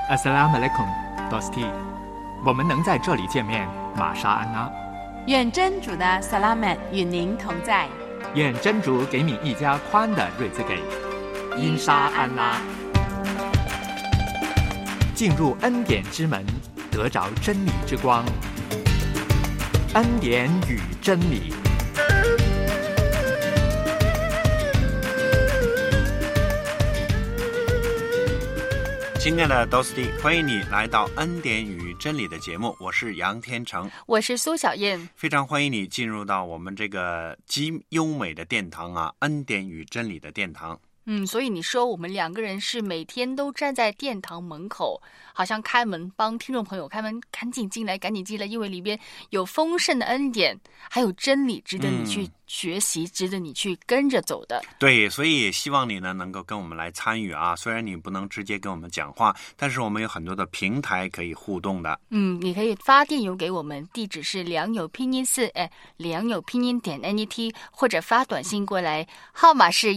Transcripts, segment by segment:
Assalamualaikum, Dosti。我们能在这里见面，玛莎安拉。 愿真主的 Salamat 与您同在。 愿真主给你一家宽的瑞兹给。因沙安拉。进入恩典之门，得着真理之光。恩典与真理。 亲爱的 Dosti， 欢迎你来到恩典与真理的节目，我是杨天成， 我是苏小燕， 非常欢迎你进入到我们这个极优美的殿堂啊，恩典与真理的殿堂。 所以你说我们两个人是每天都站在殿堂门口，好像开门帮听众朋友开门，赶紧进来，赶紧进来，因为里边有丰盛的恩典，还有真理值得你去学习，值得你去跟着走的。 对，所以希望你呢能够跟我们来参与啊。虽然你不能直接跟我们讲话，但是我们有很多的平台可以互动的。 你可以发电邮给我们，地址是良友拼音良友拼音点 net， 或者发短信过来，号码是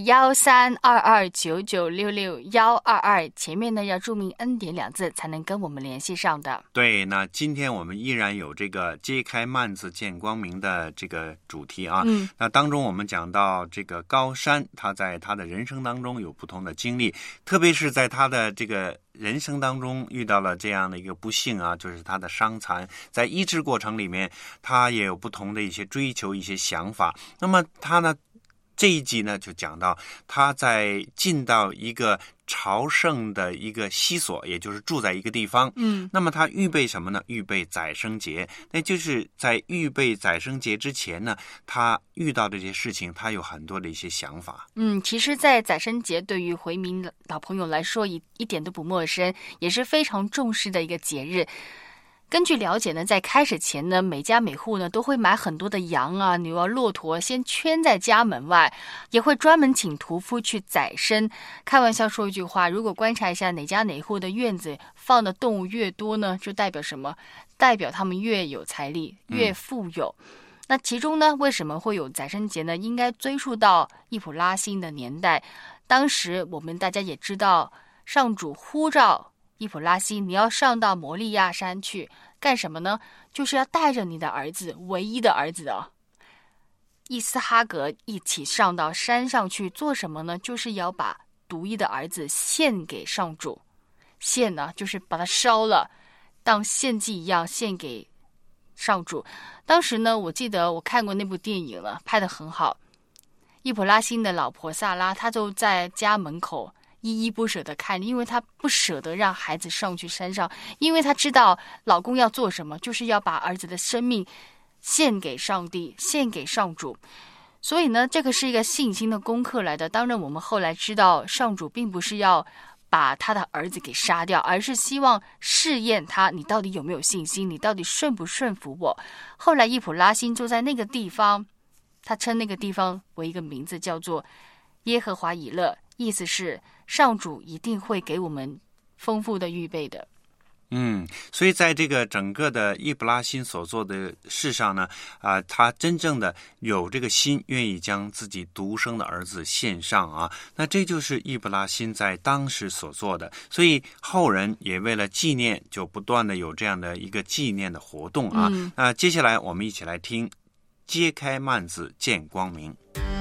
13229966122，前面呢要注明恩典2字才能跟我们联系上的。 对，那今天我们依然有这个揭开幔子见光明的这个主题啊。那当中我们讲到这个高山，他在他的人生当中有不同的经历，特别是在他的这个人生当中遇到了这样的一个不幸啊，就是他的伤残，在医治过程里面他也有不同的一些追求，一些想法。那么他呢这一集呢就讲到他在进到一个朝圣的一个西所，也就是住在一个地方。那么他预备什么呢？预备宰生节。那就是在预备宰生节之前呢，他遇到的这些事情，他有很多的一些想法。 其实在宰生节对于回民老朋友来说一点都不陌生，也是非常重视的一个节日。根据了解呢，在开始前呢，每家每户呢都会买很多的羊啊、牛啊、骆驼，先圈在家门外，也会专门请屠夫去宰生。开玩笑说一句话，如果观察一下哪家哪户的院子放的动物越多呢，就代表什么？代表他们越有财力，越富有。那其中呢，为什么会有宰生节呢？应该追溯到易卜拉欣的年代。当时我们大家也知道，上主呼召易卜拉欣，你要上到摩利亚山去干什么呢？就是要带着你的儿子，唯一的儿子伊斯哈格一起上到山上去做什么呢？就是要把独一的儿子献给上主。献呢，就是把它烧了，当献祭一样献给上主。当时呢，我记得我看过那部电影了，拍得很好。易卜拉欣的老婆萨拉，她就在家门口依依不舍地看，因为她不舍得让孩子上去山上，因为她知道老公要做什么，就是要把儿子的生命献给上帝，献给上主。所以呢，这个是一个信心的功课来的。当然我们后来知道，上主并不是要把他的儿子给杀掉，而是希望试验他，你到底有没有信心，你到底顺不顺服我。后来易卜拉欣就在那个地方，他称那个地方为一个名字，叫做耶和华以勒，意思是上主一定会给我们丰富的预备的。 所以在这个整个的易卜拉欣所做的事上呢，他真正的有这个心，愿意将自己独生的儿子献上啊。那这就是易卜拉欣在当时所做的，所以后人也为了纪念，就不断的有这样的一个纪念的活动啊。那接下来我们一起来听揭开幔子见光明。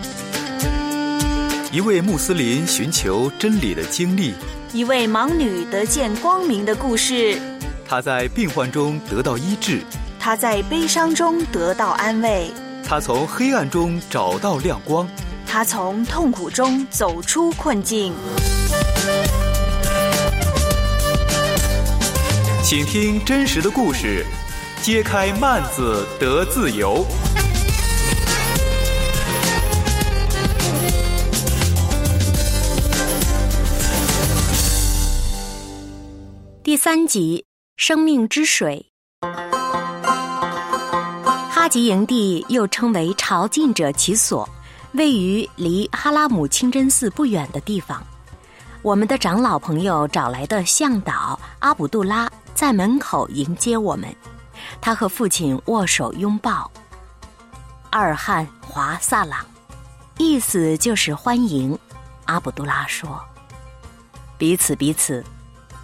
一位穆斯林寻求真理的经历， 一位盲女得见光明的故事。 她在病患中得到医治， 她在悲伤中得到安慰， 她从黑暗中找到亮光， 她从痛苦中走出困境。 请听真实的故事，揭开幔子得自由。 第3集，生命之水。哈吉营地又称为朝觐者其所，位于离哈拉姆清真寺不远的地方。我们的长老朋友找来的向导阿卜杜拉在门口迎接我们，他和父亲握手拥抱。阿尔汉华萨朗，意思就是欢迎。阿卜杜拉说，彼此。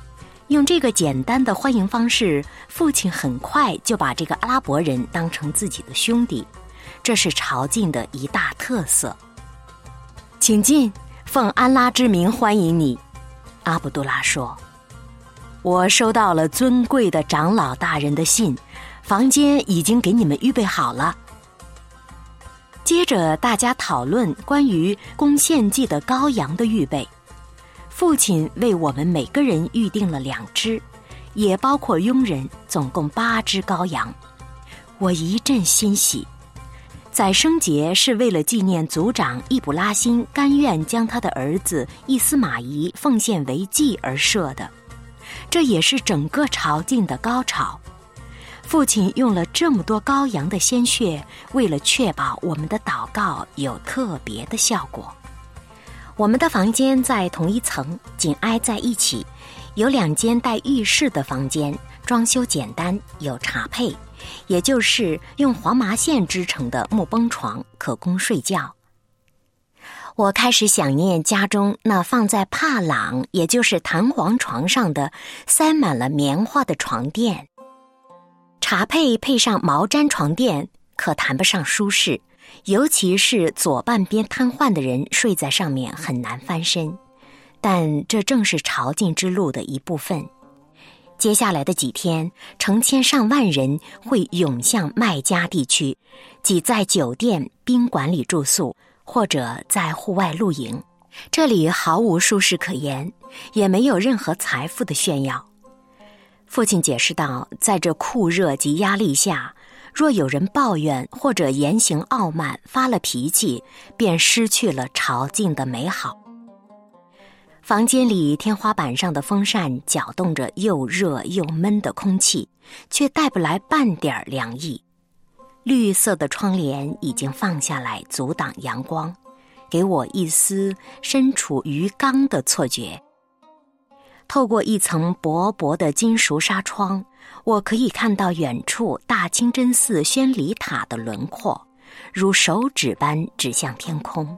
用这个简单的欢迎方式，父亲很快就把这个阿拉伯人当成自己的兄弟，这是朝觐的一大特色。请进，奉安拉之名欢迎你，阿卜杜拉说。我收到了尊贵的长老大人的信，房间已经给你们预备好了。接着大家讨论关于供献祭的羔羊的预备。父亲为我们每个人预定了2只，也包括佣人，总共8只羔羊。我一阵欣喜。宰牲节是为了纪念族长易卜拉欣甘愿将他的儿子易斯玛仪奉献为祭而设的，这也是整个朝觐的高潮。父亲用了这么多羔羊的鲜血，为了确保我们的祷告有特别的效果。我们的房间在同一层，紧挨在一起，有2间带浴室的房间，装修简单，有茶配，也就是用黄麻线织成的木崩床，可供睡觉。我开始想念家中那放在帕朗，也就是弹簧床上的塞满了棉花的床垫。茶配配上毛毡床垫，可谈不上舒适，尤其是左半边瘫痪的人睡在上面很难翻身。但这正是朝觐之路的一部分。接下来的几天，成千上万人会涌向麦加地区，挤在酒店、宾馆里住宿，或者在户外露营。这里毫无舒适可言，也没有任何财富的炫耀。父亲解释道，在这酷热及压力下，若有人抱怨或者言行傲慢，发了脾气，便失去了朝觐的美好。房间里天花板上的风扇搅动着又热又闷的空气，却带不来半点凉意。绿色的窗帘已经放下来，阻挡阳光，给我一丝身处鱼缸的错觉。透过一层薄薄的金属纱窗，我可以看到远处大清真寺宣礼塔的轮廓，如手指般指向天空。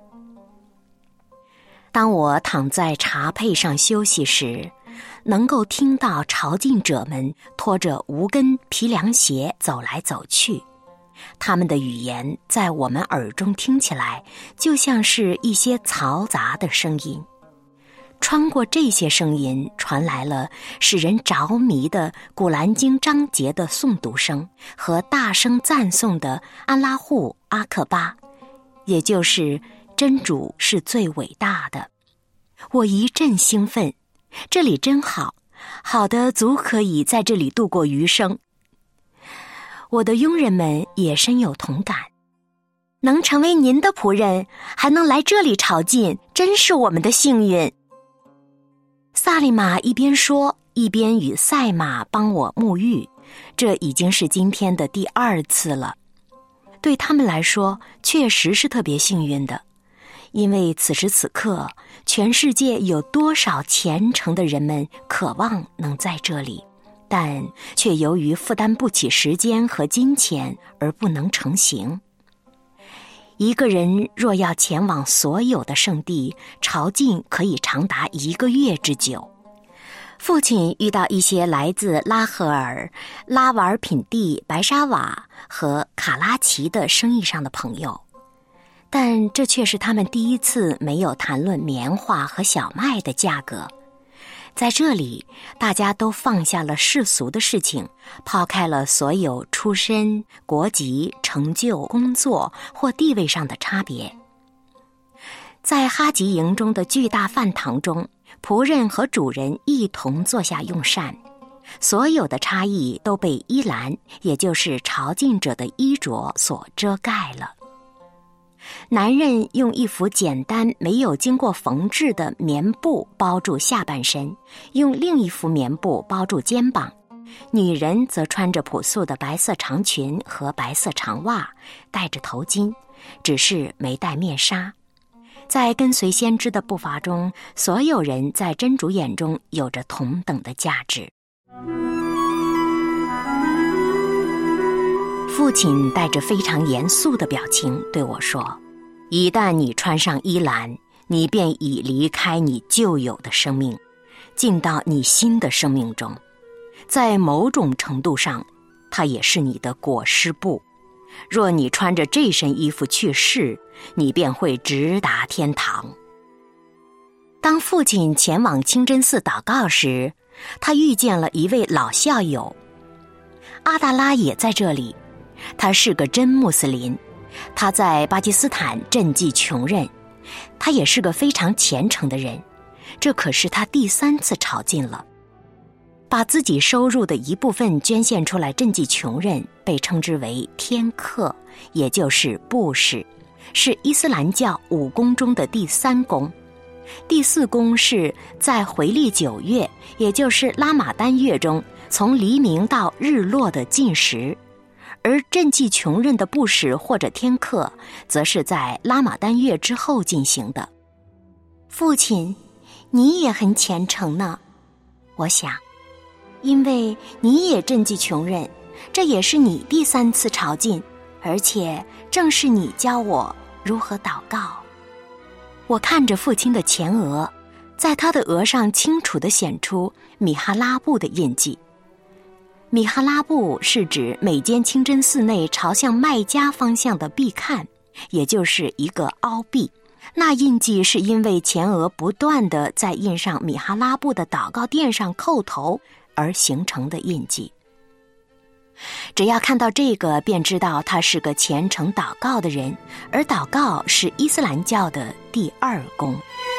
当我躺在茶配上休息时，能够听到朝觐者们拖着无跟皮凉鞋走来走去，他们的语言在我们耳中听起来就像是一些嘈杂的声音。穿过这些声音，传来了使人着迷的古兰经章节的诵读声和大声赞颂的安拉护阿克巴，也就是真主是最伟大的。我一阵兴奋，这里真好，好的足可以在这里度过余生。我的佣人们也深有同感，能成为您的仆人，还能来这里朝觐，真是我们的幸运。萨利玛一边说，一边与赛马帮我沐浴，这已经是今天的第2次了。对他们来说，确实是特别幸运的，因为此时此刻，全世界有多少虔诚的人们渴望能在这里，但却由于负担不起时间和金钱而不能成行。一个人若要前往所有的圣地，朝觐可以长达1个月之久。父亲遇到一些来自拉合尔、拉瓦尔品地、白沙瓦和卡拉奇的生意上的朋友，但这却是他们第一次没有谈论棉花和小麦的价格。在这里，大家都放下了世俗的事情，抛开了所有出身、国籍、成就、工作或地位上的差别。在哈吉营中的巨大饭堂中，仆人和主人一同坐下用膳，所有的差异都被衣篮，也就是朝觐者的衣着所遮盖了。男人用一幅简单没有经过缝制的棉布包住下半身，用另一幅棉布包住肩膀。女人则穿着朴素的白色长裙和白色长袜，戴着头巾，只是没戴面纱。在跟随先知的步伐中，所有人在真主眼中有着同等的价值。父亲带着非常严肃的表情对我说，一旦你穿上衣篮，你便已离开你旧有的生命， 进到你新的生命中。在某种程度上，它也是你的裹尸布。若你穿着这身衣服去世，你便会直达天堂。当父亲前往清真寺祷告时，他遇见了一位老校友。阿达拉也在这里，他是个真穆斯林，他在巴基斯坦赈济穷人，他也是个非常虔诚的人。这可是他第3次朝觐了。把自己收入的一部分捐献出来赈济穷人，被称之为天课，也就是布施，是伊斯兰教5功中的第3功。第4功是在回历9月，也就是拉玛丹月中，从黎明到日落的禁食，而赈济穷人的布施或者天课，则是在拉玛丹月之后进行的。父亲，你也很虔诚呢，我想，因为你也赈济穷人，这也是你第3次朝觐，而且正是你教我如何祷告。我看着父亲的前额，在他的额上清楚地显出米哈拉布的印记。米哈拉布是指每间清真寺内朝向麦加方向的壁龛，也就是一个凹壁。那印记是因为前额不断地在印上米哈拉布的祷告垫上叩头而形成的印记。只要看到这个，便知道他是个虔诚祷告的人，而祷告是伊斯兰教的第2功。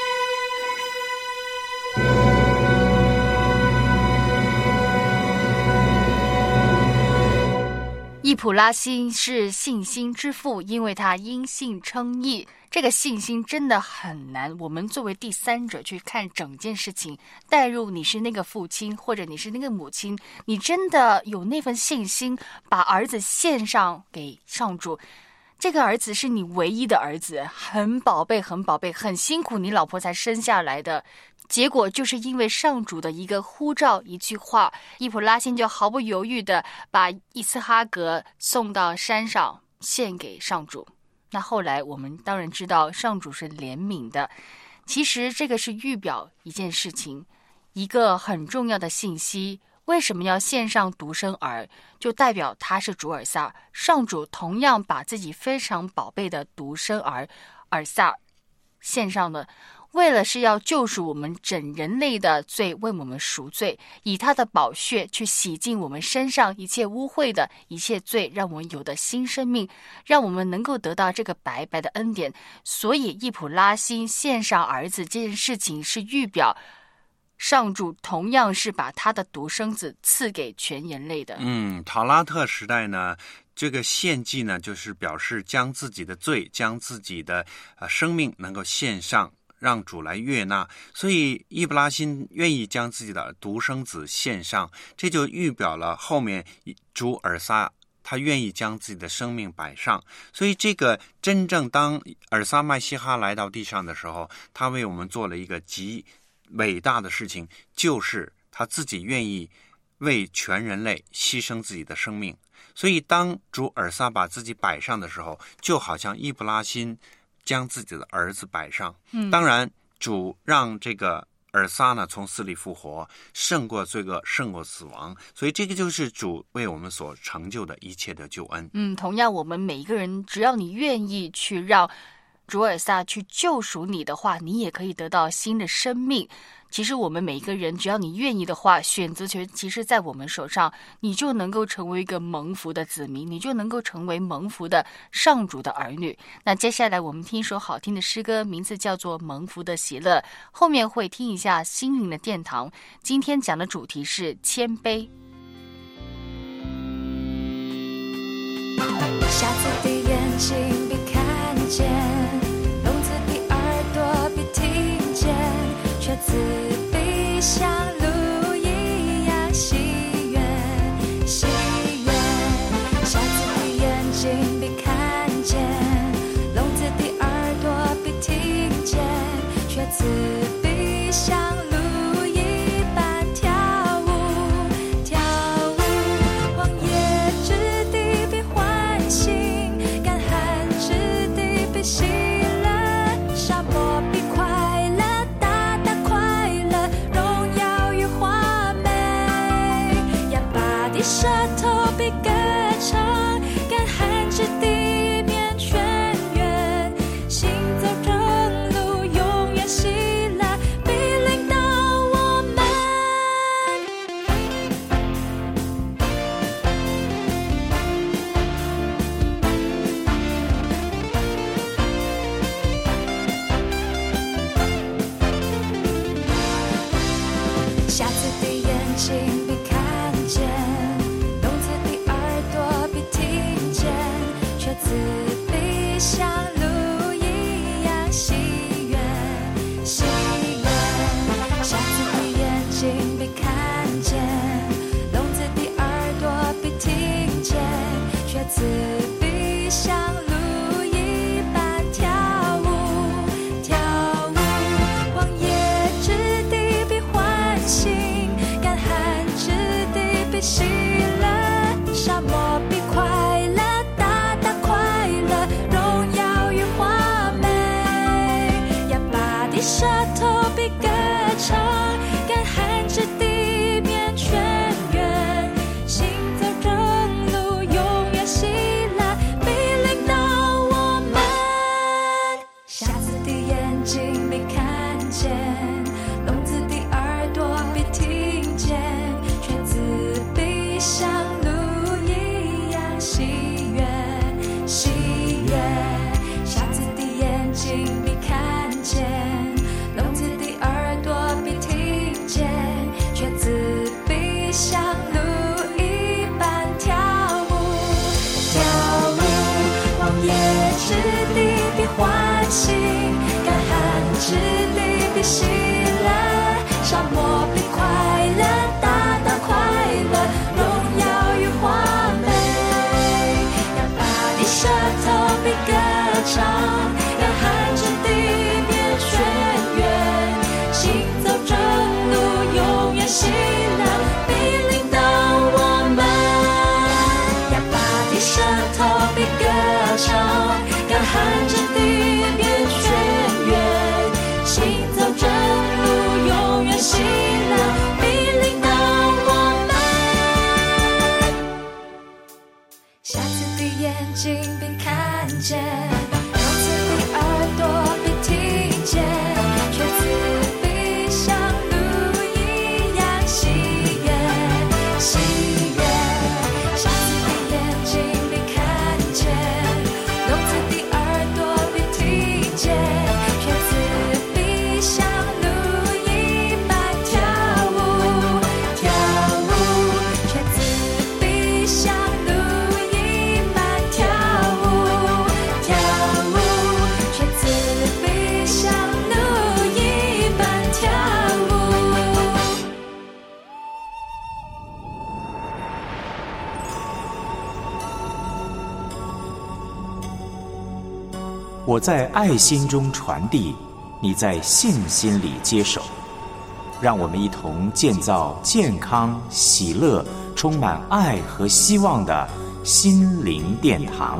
易卜拉欣是信心之父，因为他因信称义。这个信心真的很难，我们作为第3者去看整件事情，带入你是那个父亲或者你是那个母亲，你真的有那份信心把儿子献上给上主。这个儿子是你唯一的儿子，很宝贝很宝贝，很辛苦你老婆才生下来的，结果就是因为上主的一个呼召，一句话，易卜拉欣就毫不犹豫地把伊斯哈格送到山上献给上主。那后来我们当然知道上主是怜悯的，其实这个是预表一件事情，一个很重要的信息。为什么要献上独生儿？就代表他是主尔撒，上主同样把自己非常宝贝的独生儿尔撒献上了，为了是要救赎我们整人类的罪，为我们赎罪，以他的宝血去洗净我们身上一切污秽的一切罪，让我们有的新生命，让我们能够得到这个白白的恩典。所以易卜拉欣献上儿子这件事情是预表上主同样是把他的独生子赐给全人类的。 塔拉特时代呢，这个献祭呢，就是表示将自己的罪，将自己的生命能够献上，让主来悦纳。所以易卜拉欣愿意将自己的独生子献上，这就预表了后面主尔撒他愿意将自己的生命摆上。所以这个真正当尔撒麦西哈来到地上的时候，他为我们做了一个极伟大的事情，就是他自己愿意为全人类牺牲自己的生命。所以当主尔撒把自己摆上的时候，就好像易卜拉欣将自己的儿子摆上。当然主让这个尔撒呢从死里复活，胜过罪恶，胜过死亡，所以这个就是主为我们所成就的一切的救恩。 同样我们每一个人，只要你愿意去让主尔撒去救赎你的话，你也可以得到新的生命。其实我们每一个人，只要你愿意的话，选择权其实在我们手上，你就能够成为一个蒙福的子民，你就能够成为蒙福的上主的儿女。那接下来我们听一首好听的诗歌，名字叫做《蒙福的喜乐》，后面会听一下心灵的殿堂。今天讲的主题是谦卑。 瞎子的眼睛必看见，聋子的耳朵必听见，却自闭像鹿一样喜悦喜悦。瞎子的眼睛必看见，聋子的耳朵必听见，却自闭像鹿一般跳舞跳舞。荒野之地必欢欣，干旱之地必喜乐，沙漠必快乐，大大快乐，荣自必像鹿一般跳舞，跳舞。荒野之地必唤醒，干旱之地必喜乐，沙漠必快乐，大大快乐，荣耀与华美。哑巴的舌头必歌唱，干旱之地变泉源，行走正路永远喜乐，必领导我们。瞎子的眼睛必看见，聋子的耳朵必听见，瘸子必像鹿一样喜悦，喜悦。瞎子的眼睛必看见，聋子的耳朵必听见，瘸子必像鹿一般跳舞，跳舞。荒野之地必唤醒，干旱之地必喜乐，沙漠必快乐，大大快乐，荣耀与华美。哑巴的舌头必歌唱，干旱之地变泉源，行走正路永远喜乐，必领导我们。哑巴的舌头必歌唱，干旱之地变泉源，行走正路永远喜乐，必领导我们。瞎子的眼睛必看见，聋子的耳朵必听见，瘸子必像鹿一样喜悦，喜悦。瞎子的眼睛必看见，聋子的耳朵必听见，瘸子必像鹿一般跳舞，跳舞。瘸子必像鹿一般跳舞，跳舞。瘸子必像鹿一般跳舞。 我在爱心中传递，你在信心里接手。让我们一同建造健康、喜乐、充满爱和希望的心灵殿堂。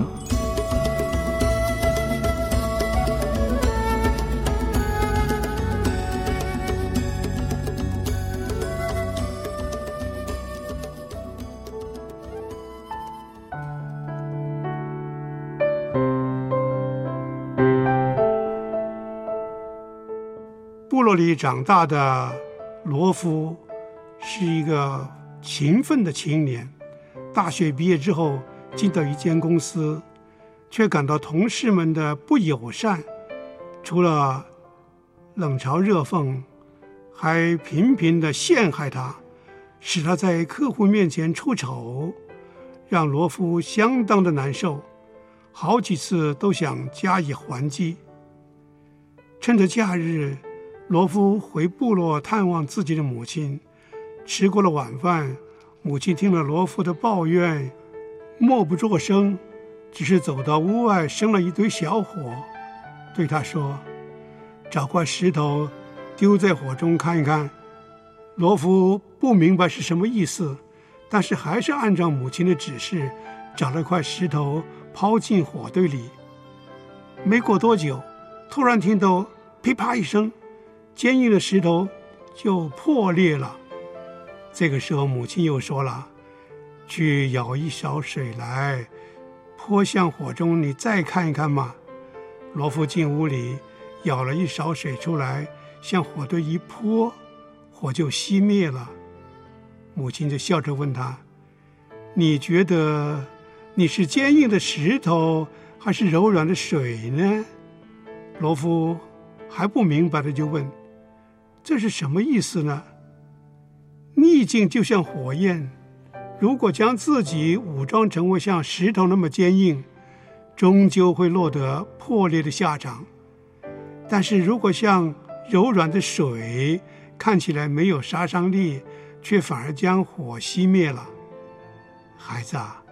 部落里长大的罗夫是一个勤奋的青年，大学毕业之后进到一间公司，却感到同事们的不友善，除了冷嘲热讽，还频频地陷害他，使他在客户面前出丑，让罗夫相当的难受，好几次都想加以还击。趁着假日，罗夫回部落探望自己的母亲，吃过了晚饭，母亲听了罗夫的抱怨，默不作声，只是走到屋外生了一堆小火，对他说：“找块石头丢在火中看一看。”罗夫不明白是什么意思，但是还是按照母亲的指示，找了块石头抛进火堆里。没过多久，突然听到噼啪一声，坚硬的石头就破裂了。这个时候母亲又说了：“去舀一勺水来，泼向火中，你再看一看嘛。”罗夫进屋里舀了一勺水出来，向火堆一泼，火就熄灭了。母亲就笑着问他：“你觉得你是坚硬的石头还是柔软的水呢？”罗夫还不明白的就问：“这是什么意思呢？”逆境就像火焰，如果将自己武装成为像石头那么坚硬，终究会落得破裂的下场。但是如果像柔软的水，看起来没有杀伤力，却反而将火熄灭了。孩子啊，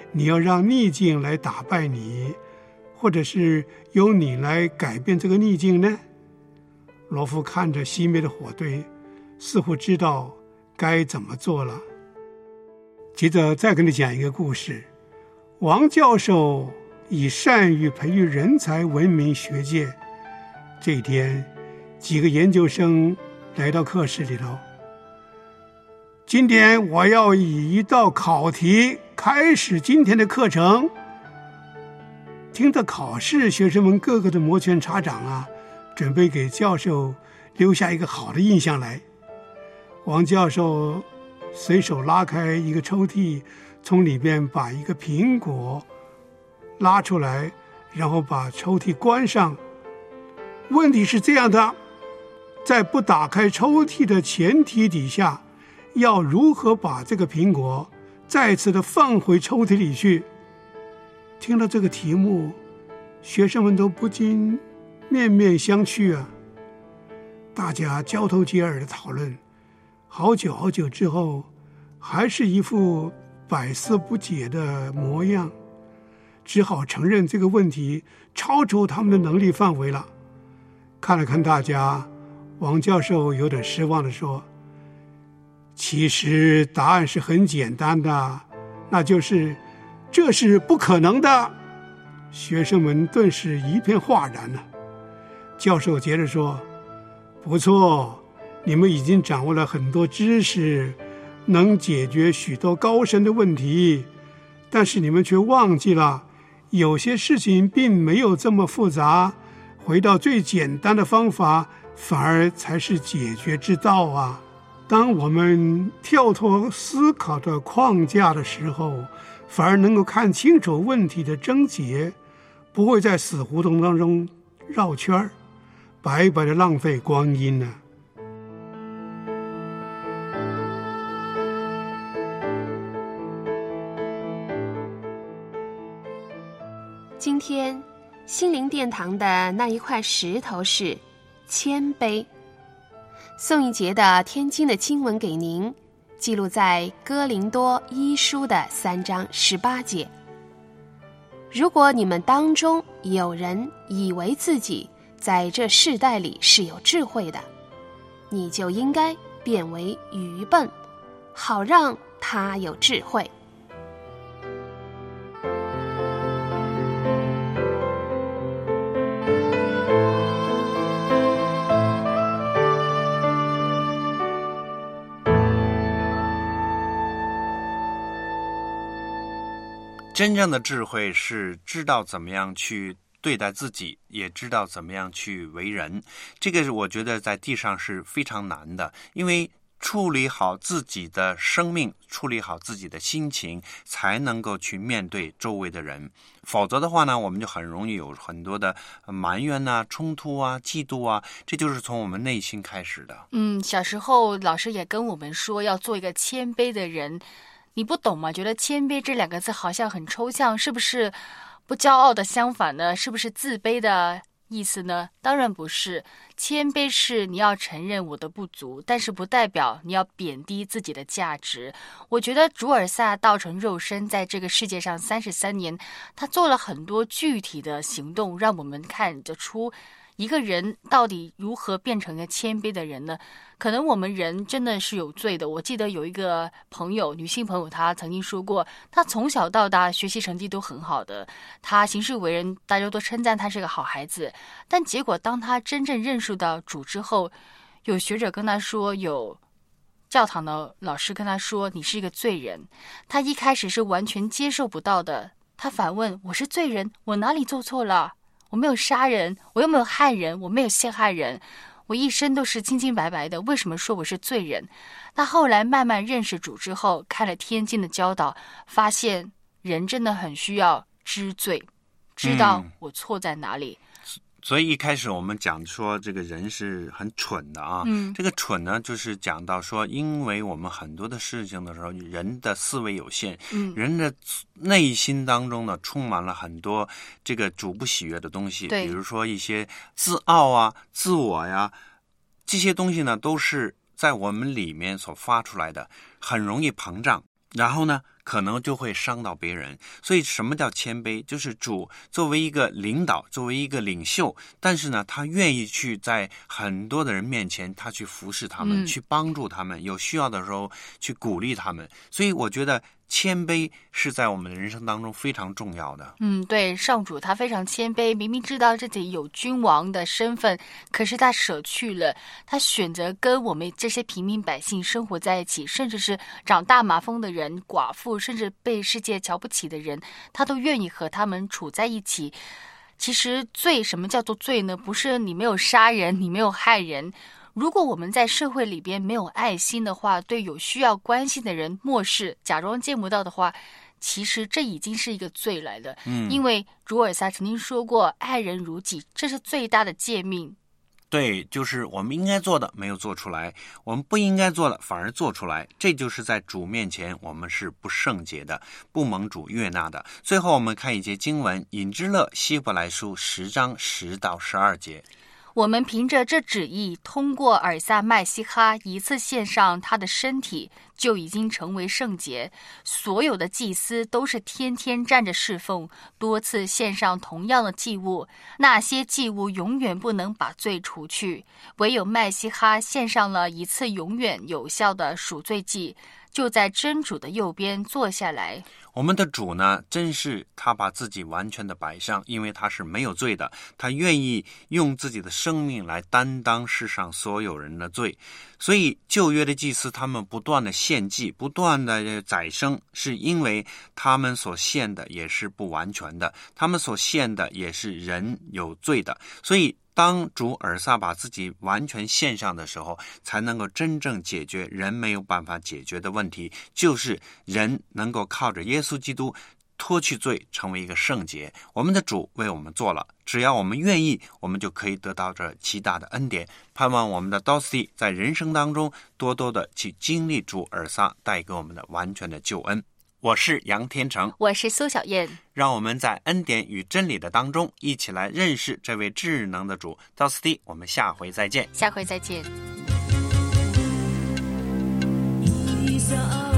你要让逆境来打败你，或者是由你来改变这个逆境呢？罗夫看着熄灭的火堆，似乎知道该怎么做了。接着再跟你讲一个故事。王教授以善于培育人才闻名学界。这一天，几个研究生来到课室里头。今天我要以一道考题开始今天的课程。听着考试，学生们个个的摩拳擦掌啊，准备给教授留下一个好的印象来。王教授随手拉开一个抽屉，从里边把一个苹果拉出来，然后把抽屉关上。问题是这样的，在不打开抽屉的前提底下，要如何把这个苹果再次的放回抽屉里去？听了这个题目，学生们都不禁面面相觑啊。大家交头接耳的讨论，好久之后，还是一副百思不解的模样，只好承认这个问题超出他们的能力范围了。看了看大家，王教授有点失望地说：其实答案是很简单的，那就是这是不可能的。学生们顿时一片哗然了。教授接着说：不错，你们已经掌握了很多知识，能解决许多高深的问题，但是你们却忘记了，有些事情并没有这么复杂，回到最简单的方法，反而才是解决之道啊。当我们跳脱思考的框架的时候，反而能够看清楚问题的症结，不会在死胡同当中绕圈，白白的浪费光阴呢。 今天心灵殿堂的那一块石头是谦卑。宋一节的天经的经文给您，记录在哥林多一书的3章18节。如果你们当中有人以为自己在这世代里是有智慧的，你就应该变为愚笨，好让他有智慧。 真正的智慧是知道怎么样去对待自己，也知道怎么样去为人。这个我觉得在地上是非常难的，因为处理好自己的生命，处理好自己的心情，才能够去面对周围的人。否则的话呢，我们就很容易有很多的埋怨啊、冲突啊、嫉妒啊，这就是从我们内心开始的。 小时候老师也跟我们说要做一个谦卑的人。你不懂吗？觉得谦卑这2个字好像很抽象，是不是不骄傲的相反呢？是不是自卑的意思呢？当然不是。谦卑是你要承认我的不足，但是不代表你要贬低自己的价值。我觉得主尔撒道成肉身在这个世界上33年，他做了很多具体的行动，让我们看得出一个人到底如何变成一个谦卑的人呢？可能我们人真的是有罪的。我记得有一个朋友，女性朋友，她曾经说过，她从小到大学习成绩都很好的，她行事为人大家都称赞她是个好孩子，但结果当她真正认识到主之后，有学者跟她说，有教堂的老师跟她说，你是一个罪人。她一开始是完全接受不到的，她反问，我是罪人，我哪里做错了？我没有杀人，我又没有害人，我没有陷害人，我一生都是清清白白的，为什么说我是罪人？他后来慢慢认识主之后，看了天经的教导，发现人真的很需要知罪，知道我错在哪里。 所以一开始我们讲说这个人是很蠢的啊，这个蠢呢就是讲到说，因为我们很多的事情的时候，人的思维有限，人的内心当中呢充满了很多这个主不喜悦的东西，比如说一些自傲啊、自我呀，这些东西呢都是在我们里面所发出来的，很容易膨胀，然后呢可能就会伤到别人。所以什么叫谦卑？就是主作为一个领导，作为一个领袖，但是呢，他愿意去在很多的人面前，他去服侍他们，去帮助他们，有需要的时候去鼓励他们。所以我觉得谦卑是在我们的人生当中非常重要的。 对，上主他非常谦卑，明明知道自己有君王的身份，可是他舍去了，他选择跟我们这些平民百姓生活在一起，甚至是长大麻风的人、寡妇，甚至被世界瞧不起的人，他都愿意和他们处在一起。其实罪，什么叫做罪呢？不是你没有杀人，你没有害人。如果我们在社会里边没有爱心的话，对有需要关心的人漠视，假装见不到的话，其实这已经是一个罪来了。因为主尔撒曾经说过，爱人如己，这是最大的诫命。 对，就是我们应该做的没有做出来，我们不应该做的反而做出来，这就是在主面前我们是不圣洁的，不蒙主悦纳的。最后我们看一节经文，以之勒希伯来书10章10到12节。 我们凭着这旨意，通过尔撒麦西哈一次献上他的身体，就已经成为圣洁。所有的祭司都是天天站着侍奉，多次献上同样的祭物，那些祭物永远不能把罪除去，唯有麦西哈献上了一次永远有效的赎罪祭，就在真主的右边坐下来。 我们的主呢，真是他把自己完全的摆上，因为他是没有罪的，他愿意用自己的生命来担当世上所有人的罪。所以旧约的祭司他们不断的献祭，不断的宰牲，是因为他们所献的也是不完全的，他们所献的也是人有罪的。所以当主尔撒把自己完全献上的时候，才能够真正解决人没有办法解决的问题，就是人能够靠着耶稣基督脱去罪，成为一个圣洁。我们的主为我们做了，只要我们愿意，我们就可以得到这极大的恩典。盼望我们的 Dorothy 在人生当中多多的去经历主尔撒带给我们的完全的救恩。我是杨天成， 我是苏小燕， 让我们在恩典与真理的当中一起来认识这位智能的主。Dorothy，我们下回再见。 下回再见。